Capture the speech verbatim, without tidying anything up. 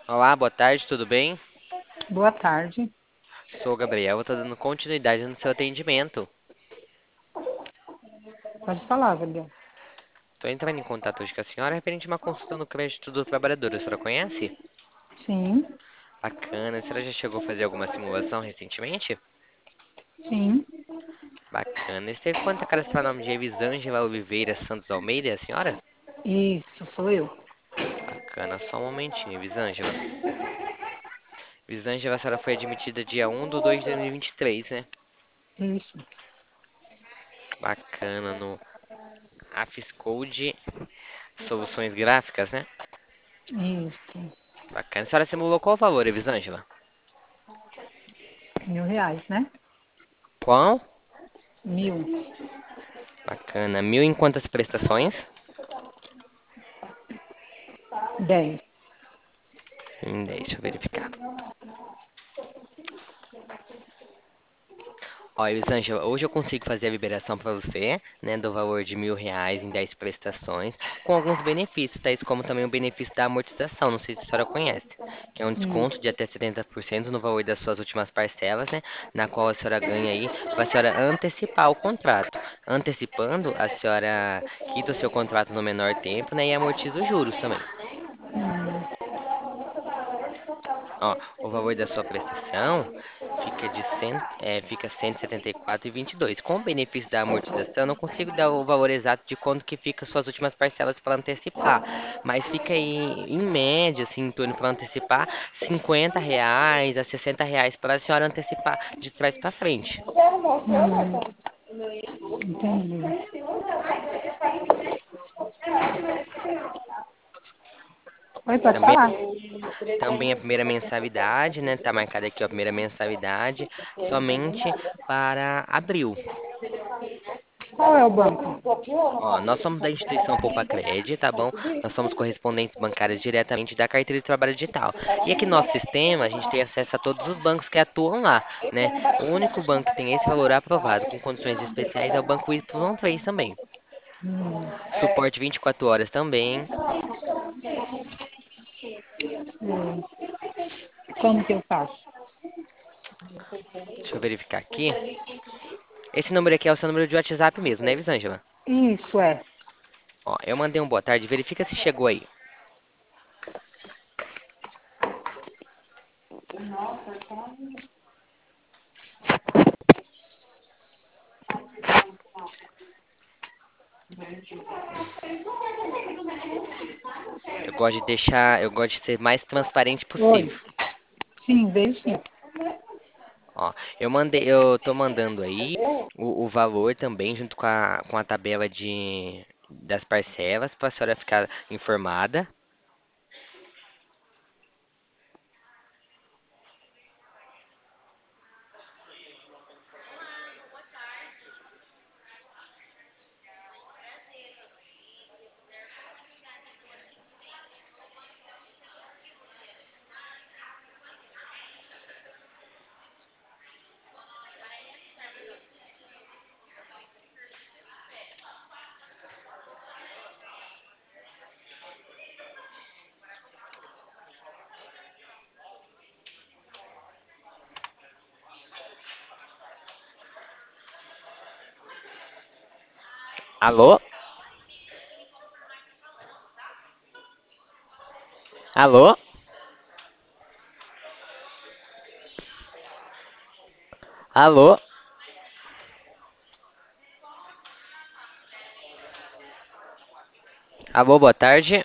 Olá, boa tarde, tudo bem? Boa tarde. Sou o Gabriel, estou dando continuidade no seu atendimento. Pode falar, Gabriel. Estou entrando em contato hoje com a senhora referente a uma consulta no crédito do trabalhador. A senhora conhece? Sim, Bacana. A senhora já chegou a fazer alguma simulação recentemente? sim. Bacana. Esse telefone está cadastrado no nome de Elisângela Oliveira Santos Almeida, é a senhora? Isso, sou eu. Bacana, só um momentinho, Elisângela. Elisângela, a senhora foi admitida dia um de dois de dois mil e vinte e três, né? Isso, Bacana, no Afiscode Soluções Gráficas, né? isso. Bacana. A senhora simulou qual o valor, Elisângela? Mil reais, né? Qual? Mil. Bacana. Mil em quantas prestações? Dez. Hum, deixa eu verificar. Ó, Elisângela, hoje eu consigo fazer a liberação para você, né, do valor de mil reais em dez prestações, com alguns benefícios, tais como também o benefício da amortização, não sei se a senhora conhece, que é um Hum. desconto de até setenta por cento no valor das suas últimas parcelas, né, na qual a senhora ganha aí para a senhora antecipar o contrato. Antecipando, a senhora quita o seu contrato no menor tempo, né, e amortiza os juros também. Ó, o valor da sua prestação fica de cem, é, fica cento e setenta e quatro e vinte e dois. Com o benefício da amortização, eu não consigo dar o valor exato de quanto que fica suas últimas parcelas para antecipar, mas fica aí em média, assim, em torno para antecipar cinquenta reais a sessenta reais para a senhora antecipar de trás para frente. Entendi. Oi, pode Também, falar. também a primeira mensalidade, né? Tá marcada aqui ó, a primeira mensalidade somente para abril. Qual é o banco? Ó, nós somos da instituição Poupacred, tá bom? Nós somos correspondentes bancários diretamente da carteira de trabalho digital. E aqui no nosso sistema, a gente tem acesso a todos os bancos que atuam lá, né? O único banco que tem esse valor aprovado com condições especiais é o Banco Y três também. Suporte vinte e quatro horas também. Hum. Como que eu faço? Deixa eu verificar aqui. Esse número aqui é o seu número de WhatsApp mesmo, né, Elisângela? Isso é. Ó, eu mandei um boa tarde, verifica se chegou aí. Eu gosto de deixar, eu gosto de ser mais transparente Oi. possível. Sim, veio sim. Ó, eu mandei, eu tô mandando aí o, o valor também junto com a, com a tabela de das parcelas para a senhora ficar informada. Alô? Alô? Alô? Alô, boa tarde.